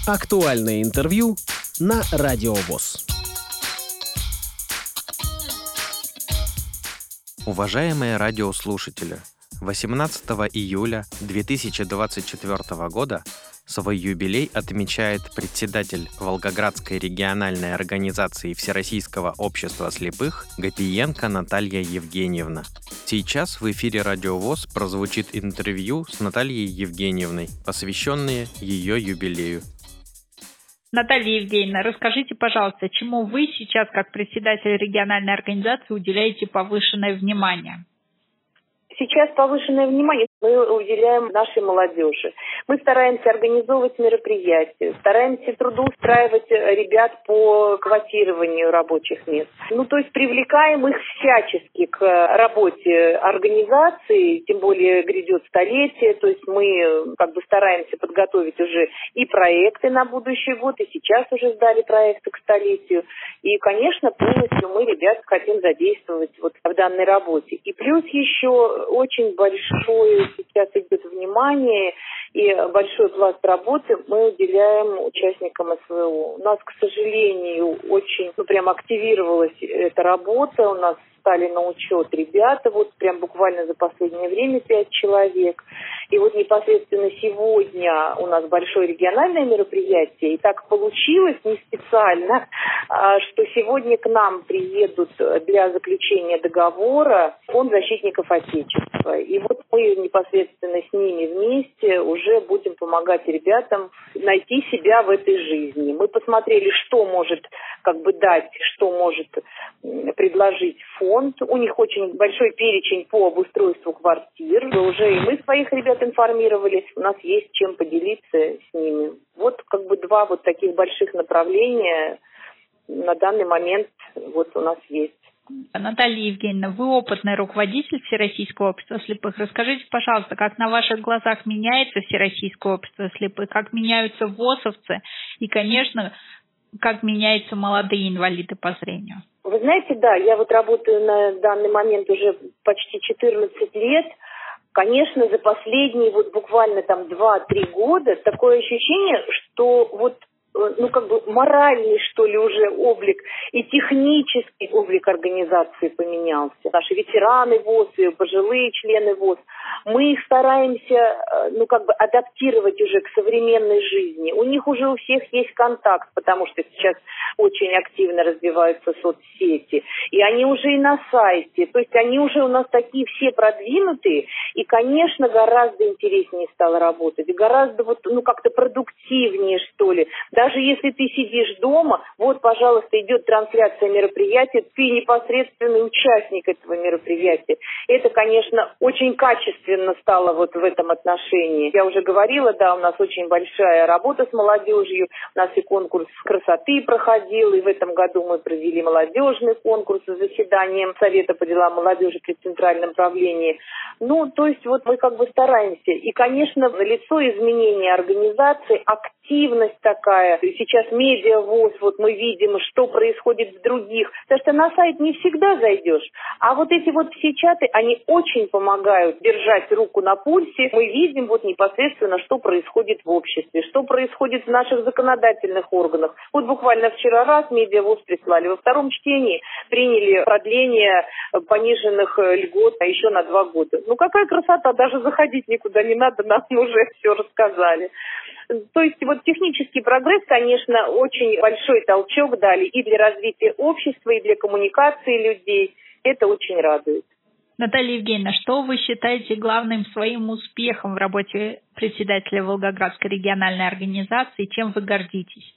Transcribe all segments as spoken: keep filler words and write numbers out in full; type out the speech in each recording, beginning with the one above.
Актуальное интервью на Радио ВОС. Уважаемые радиослушатели, восемнадцатого июля две тысячи двадцать четвёртого года свой юбилей отмечает председатель Волгоградской региональной организации Всероссийского общества слепых Гапиенко Наталья Евгеньевна. Сейчас в эфире Радио ВОС прозвучит интервью с Натальей Евгеньевной, посвященное ее юбилею. Наталья Евгеньевна, расскажите, пожалуйста, чему вы сейчас, как председатель региональной организации, уделяете повышенное внимание? Сейчас повышенное внимание мы уделяем нашей молодежи. Мы стараемся организовывать мероприятия, стараемся трудоустраивать ребят по квотированию рабочих мест. Ну, то есть привлекаем их всячески к работе организации, тем более грядет столетие, то есть мы как бы стараемся подготовить уже и проекты на будущий год, и сейчас уже сдали проекты к столетию. И, конечно, полностью мы ребят хотим задействовать вот в данной работе. И плюс еще очень большое сейчас идет внимание и большой пласт работы мы уделяем участникам СВО. У нас, к сожалению, очень, ну, прям активировалась эта работа, у нас стали на учет ребята, вот прям буквально за последнее время пять человек. И вот непосредственно сегодня у нас большое региональное мероприятие, и так получилось не специально, что сегодня к нам приедут для заключения договора Фонд защитников Отечества. И вот мы непосредственно с ними вместе уже будем помогать ребятам найти себя в этой жизни. Мы посмотрели, что может как бы дать, что может предложить фонд. У них очень большой перечень по обустройству квартир. Уже и мы своих ребят информировали. У нас есть чем поделиться с ними. Вот как бы два вот таких больших направления на данный момент вот у нас есть. Наталья Евгеньевна, вы опытный руководитель Всероссийского общества слепых. Расскажите, пожалуйста, как на ваших глазах меняется Всероссийское общество слепых, как меняются ВОСовцы и, конечно, как меняются молодые инвалиды по зрению? Вы знаете, да, я вот работаю на данный момент уже почти четырнадцать лет. Конечно, за последние вот буквально там два-три года такое ощущение, что вот ну, как бы моральный, что ли, уже облик и технический облик организации поменялся. Наши ветераны ВОС и пожилые члены ВОС, мы их стараемся, ну, как бы адаптировать уже к современной жизни. У них уже у всех есть контакт, потому что сейчас очень активно развиваются соцсети. И они уже и на сайте. То есть они уже у нас такие все продвинутые. И, конечно, гораздо интереснее стало работать. Гораздо вот, ну, как-то продуктивнее, что ли. Даже если ты сидишь дома, вот, пожалуйста, идет трансляция мероприятия, ты непосредственный участник этого мероприятия. Это, конечно, очень качественно стало вот в этом отношении. Я уже говорила, да, у нас очень большая работа с молодежью. У нас и конкурс красоты проходил, и в этом году мы провели молодежный конкурс с заседанием Совета по делам молодежи при Центральном правлении. Ну, то есть вот мы как бы стараемся. И, конечно, налицо изменение организации, активность такая. Сейчас медиа ВОС, вот мы видим, что происходит в других. Потому что на сайт не всегда зайдешь. А вот эти вот все чаты, они очень помогают держать руку на пульсе. Мы видим вот непосредственно, что происходит в обществе, что происходит в наших законодательных органах. Вот буквально вчера раз медиа ВОС прислали. Во втором чтении приняли продление пониженных льгот а еще на два года. Ну какая красота, даже заходить никуда не надо, нам уже все рассказали. То есть вот технический прогресс, конечно, очень большой толчок дали и для развития общества, и для коммуникации людей. Это очень радует. Наталья Евгеньевна, что вы считаете главным своим успехом в работе председателя Волгоградской региональной организации? Чем вы гордитесь?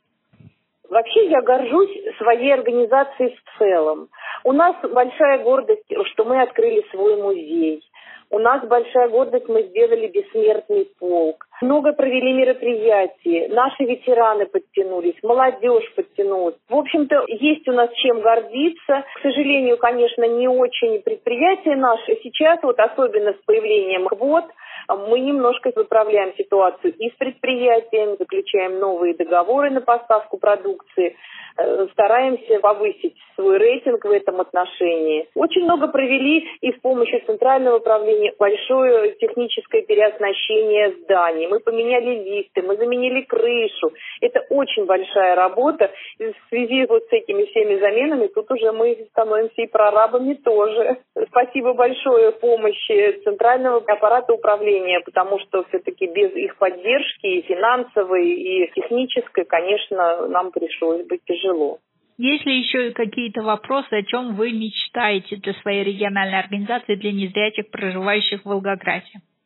Вообще я горжусь своей организацией в целом. У нас большая гордость, что мы открыли свой музей. У нас большая гордость, мы сделали бессмертный полк. Много провели мероприятий, наши ветераны подтянулись, молодежь подтянулась. В общем-то, есть у нас чем гордиться. К сожалению, конечно, не очень предприятия наши. Сейчас, вот особенно с появлением квот, Мы немножко выправляем ситуацию и с предприятиями, заключаем новые договоры на поставку продукции, стараемся повысить свой рейтинг в этом отношении. Очень много провели и с помощью Центрального управления большое техническое переоснащение зданий. Мы поменяли лифты, мы заменили крышу. Это очень большая работа. И в связи вот с этими всеми заменами тут уже мы становимся и прорабами тоже. Спасибо большое помощи Центрального аппарата управления, потому что все-таки без их поддержки и финансовой, и технической, конечно, нам пришлось быть тяжело. Есть ли еще какие-то вопросы, о чем вы мечтаете для своей региональной организации для незрячих, проживающих в Волгограде?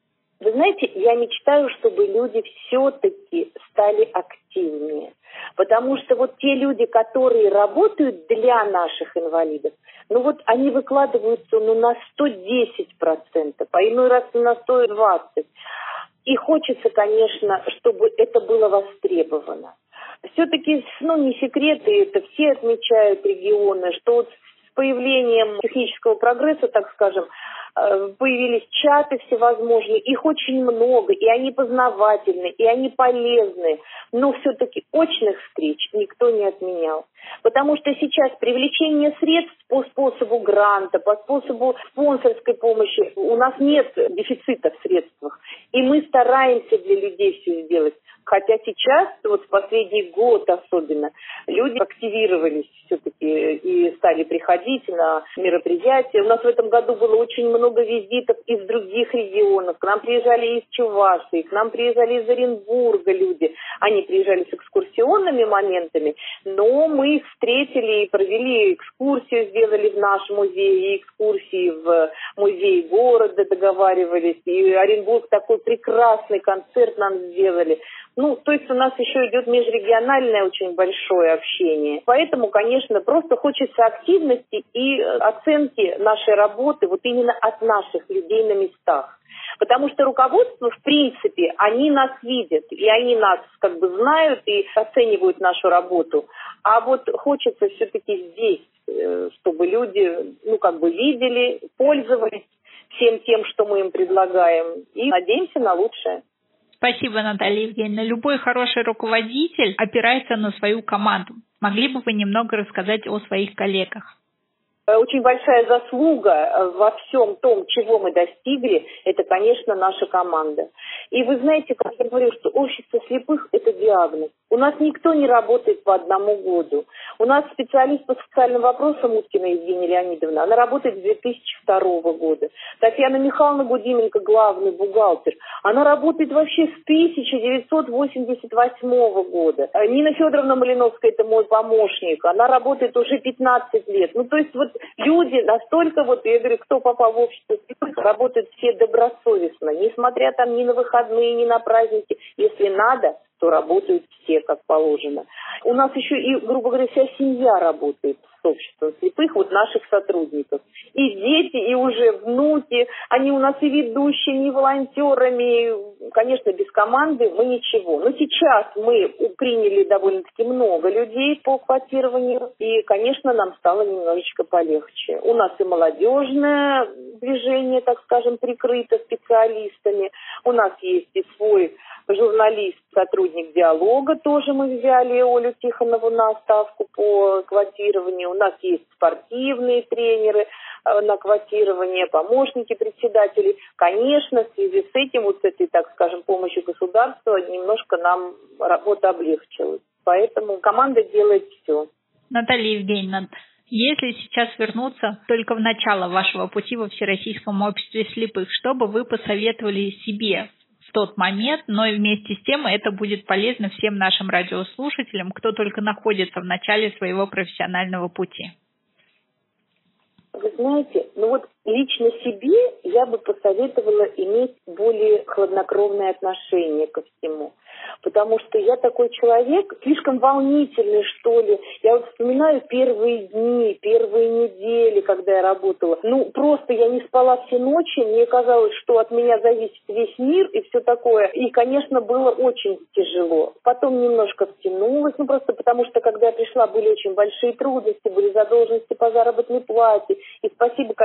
Вы знаете, я мечтаю, чтобы люди все-таки стали активнее. Потому что вот те люди, которые работают для наших инвалидов, ну вот они выкладываются ну, на сто десять процентов, а иной раз на сто двадцать процентов. И хочется, конечно, чтобы это было востребовано. Все-таки, ну, не секрет, и это все отмечают регионы, что вот с появлением технического прогресса, так скажем, появились чаты всевозможные, их очень много, и они познавательны, и они полезны, но все-таки очных встреч никто не отменял. Потому что сейчас привлечение средств по способу гранта, по способу спонсорской помощи, у нас нет дефицита в средствах, и мы стараемся для людей все сделать. Хотя сейчас, вот в последний год особенно, люди активировались все-таки и стали приходить на мероприятия. У нас в этом году было очень много визитов из других регионов. К нам приезжали из Чувашии, к нам приезжали из Оренбурга люди. Они приезжали с экскурсионными моментами, но мы их встретили и провели экскурсию, сделали в наш музей, и экскурсии в музей города договаривались. И Оренбург такой прекрасный концерт нам сделали. Ну, то есть у нас еще идет межрегиональное очень большое общение. Поэтому, конечно, просто хочется активности и оценки нашей работы вот именно от наших людей на местах. Потому что руководство, в принципе, они нас видят, и они нас как бы знают и оценивают нашу работу. А вот хочется все-таки здесь, чтобы люди, ну, как бы видели, пользовались всем тем, что мы им предлагаем, и надеемся на лучшее. Спасибо, Наталья Евгеньевна. Любой хороший руководитель опирается на свою команду. Могли бы вы немного рассказать о своих коллегах? Очень большая заслуга во всем том, чего мы достигли, это, конечно, наша команда. И вы знаете, как я говорю, что общество слепых – это диагноз. У нас никто не работает по одному году. У нас специалист по социальным вопросам Уткина Евгения Леонидовна, она работает с две тысячи второго года. Татьяна Михайловна Гудименко, главный бухгалтер, она работает вообще с тысяча девятьсот восемьдесят восьмого года. Нина Федоровна Малиновская – это мой помощник, она работает уже пятнадцать лет. Ну, то есть вот люди настолько, вот я говорю, кто попал в общество слепых, работают все добросовестно, несмотря там ни на выходные, ни на праздники. Если надо, то работают все, как положено. У нас еще и, грубо говоря, вся семья работает с обществом слепых, вот наших сотрудников. И дети, и уже внуки, они у нас и ведущими, и волонтерами. Конечно, без команды мы ничего. Но сейчас мы приняли довольно-таки много людей по квотированию, и, конечно, нам стало немножечко полегче. У нас и молодежное движение, так скажем, прикрыто специалистами. У нас есть и свой журналист, сотрудник диалога, тоже мы взяли Олю Тихонову на ставку по квотированию. У нас есть спортивные тренеры на квотирование, помощники председателей. Конечно, в связи с этим, вот с этой, так скажем, помощью государства, немножко нам работа облегчилась. Поэтому команда делает все. Наталья Евгеньевна, если сейчас вернуться только в начало вашего пути во Всероссийском обществе слепых, что бы вы посоветовали себе в тот момент, но и вместе с тем это будет полезно всем нашим радиослушателям, кто только находится в начале своего профессионального пути? Вы знаете, ну вот лично себе я бы посоветовала иметь более хладнокровное отношение ко всему. Потому что я такой человек, слишком волнительный, что ли. Я вот вспоминаю первые дни, первые недели, когда я работала. Ну, просто я не спала все ночи, мне казалось, что от меня зависит весь мир и все такое. И, конечно, было очень тяжело. Потом немножко втянулась, ну, просто потому что, когда я пришла, были очень большие трудности, были задолженности по заработной плате. И спасибо, конечно,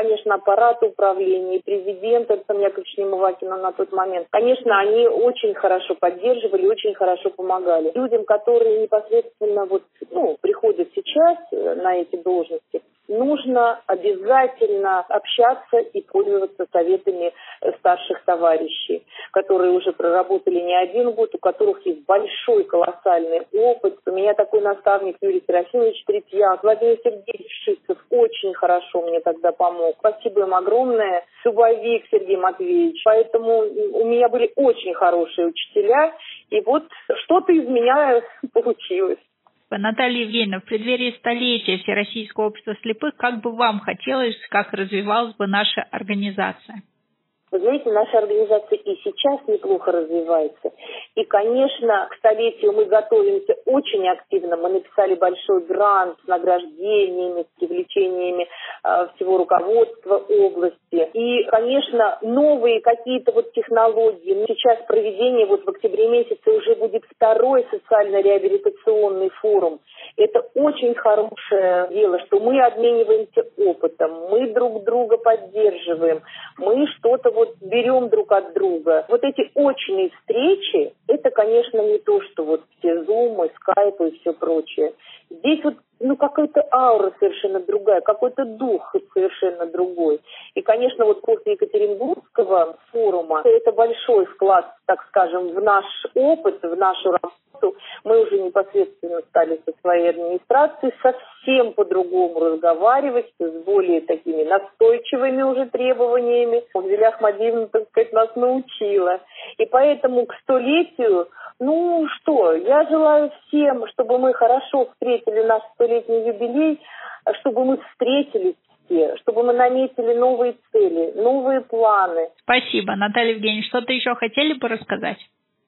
аппарата управления, и президента Александра Яковлевича Немывакина на тот момент. Конечно, они очень хорошо поддерживали, очень хорошо помогали. Людям, которые непосредственно вот, ну, приходят сейчас на эти должности, нужно обязательно общаться и пользоваться советами старших товарищей, которые уже проработали не один год, у которых есть большой, колоссальный опыт. У меня такой наставник Юрий Серафимович Третьяк, Владимир Сергеевич Шицев очень хорошо мне тогда помог. Спасибо им огромное. Зубовик Сергей Матвеевич. Поэтому у меня были очень хорошие учителя, и вот что-то из меня получилось. Наталья Евгеньевна, в преддверии столетия Всероссийского общества слепых, как бы вам хотелось, как развивалась бы наша организация? Вы знаете, наша организация и сейчас неплохо развивается. И, конечно, к столетию мы готовимся очень активно. Мы написали большой грант с награждениями, с привлечениями э, всего руководства области. И, конечно, новые какие-то вот технологии. Сейчас проведение, вот в октябре месяце уже будет второй социально-реабилитационный форум. Это очень хорошее дело, что мы обмениваемся опытом, мы друг друга поддерживаем, мы что-то вот берем друг от друга. Вот эти очные встречи, это, конечно, не то, что вот все зумы, скайпы и все прочее. Здесь вот ну, какая-то аура совершенно другая, какой-то дух совершенно другой. И, конечно, вот после Екатеринбургского форума это большой вклад, так скажем, в наш опыт, в нашу работу. Мы уже непосредственно стали со своей администрацией совсем по-другому разговаривать, с более такими настойчивыми уже требованиями. Зиля Ахмадиевна, так сказать, нас научила. И поэтому к столетию, ну что, я желаю всем, чтобы мы хорошо встретили наш столетний юбилей, чтобы мы встретились все, чтобы мы наметили новые цели, новые планы. Спасибо. Наталья Евгеньевна, что-то еще хотели бы рассказать?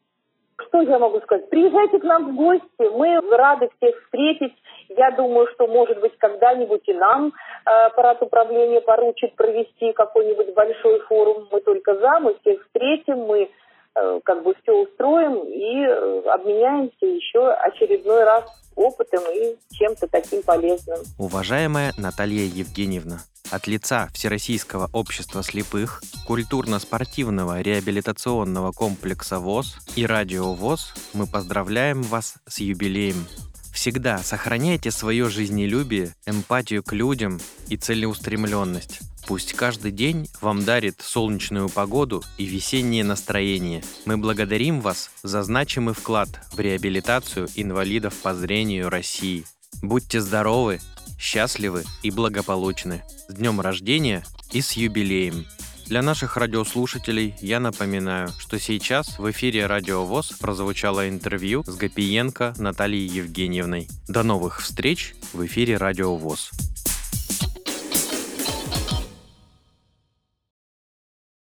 Что я могу сказать? Приезжайте к нам в гости, мы рады всех встретить. Я думаю, что, может быть, когда-нибудь и нам э, аппарат управления поручит провести какой-нибудь большой форум. Мы только за, мы всех встретим, мы э, как бы все устроим и э, обменяемся еще очередной раз опытом и чем-то таким полезным. Уважаемая Наталья Евгеньевна, от лица Всероссийского общества слепых, культурно-спортивного реабилитационного комплекса ВОС и Радио ВОС мы поздравляем вас с юбилеем. Всегда сохраняйте свое жизнелюбие, эмпатию к людям и целеустремленность. Пусть каждый день вам дарит солнечную погоду и весеннее настроение. Мы благодарим вас за значимый вклад в реабилитацию инвалидов по зрению России. Будьте здоровы, счастливы и благополучны. С днем рождения и с юбилеем! Для наших радиослушателей я напоминаю, что сейчас в эфире Радио ВОС прозвучало интервью с Гапиенко Натальей Евгеньевной. До новых встреч в эфире Радио ВОС.